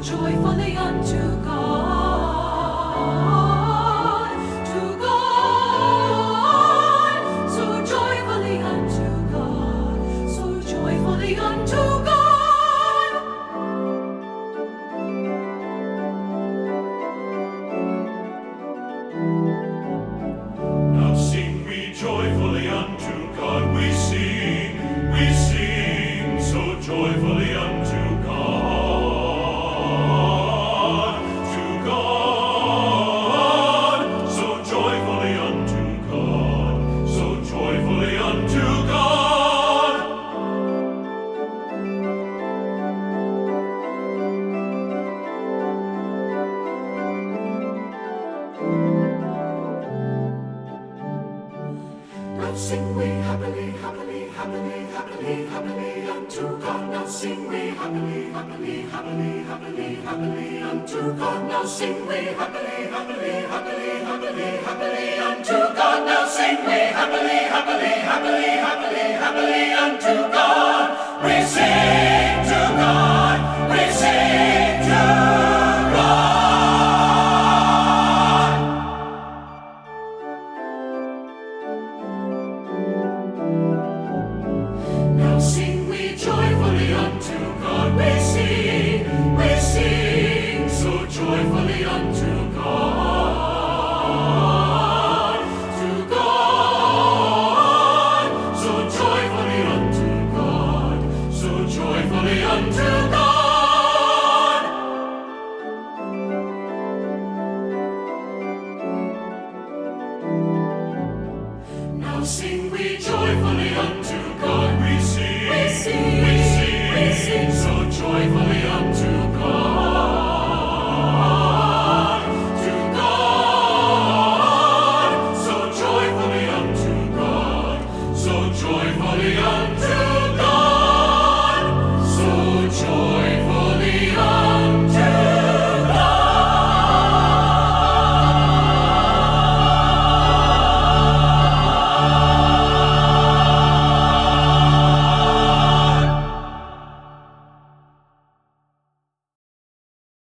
joyfully unto God, to God, so joyfully unto God, so joyfully unto God. Now sing we joyfully unto God, we sing so joyfully unto God, so joyfully unto God, so joyfully unto God. Now sing we happily, happily, happily, happily, happily unto God. Now sing we happily, happily, happily, happily, happily unto God. Now sing we happily, happily, happily, happily, happily unto God. Now sing we happily, happily, happily, happily, happily unto God. We sing to God. We sing to God. Now sing we joyfully unto God, we sing so joyfully unto God, to God, so joyfully unto God, so joyfully unto God. Now sing we joyfully unto God, we sing so joyfully unto God, to God, so joyfully unto God, so joyfully unto